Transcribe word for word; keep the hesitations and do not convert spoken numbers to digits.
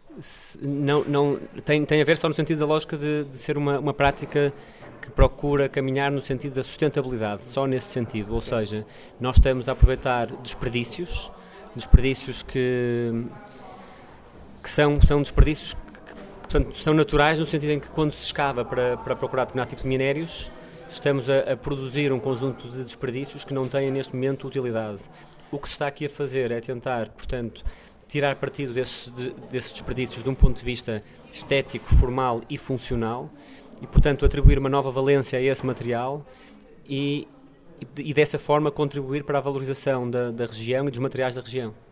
não, não, tem, tem a ver só no sentido da lógica de, de ser uma, uma prática que procura caminhar no sentido da sustentabilidade, só nesse sentido, ou seja, nós estamos a aproveitar desperdícios, desperdícios que, que são, são desperdícios que, portanto, são naturais no sentido em que quando se escava para, para procurar determinado tipo de minérios, estamos a, a produzir um conjunto de desperdícios que não têm neste momento utilidade. O que se está aqui a fazer é tentar, portanto, tirar partido desses, de, desses desperdícios de um ponto de vista estético, formal e funcional e, portanto, atribuir uma nova valência a esse material e, e, e dessa forma contribuir para a valorização da, da região e dos materiais da região.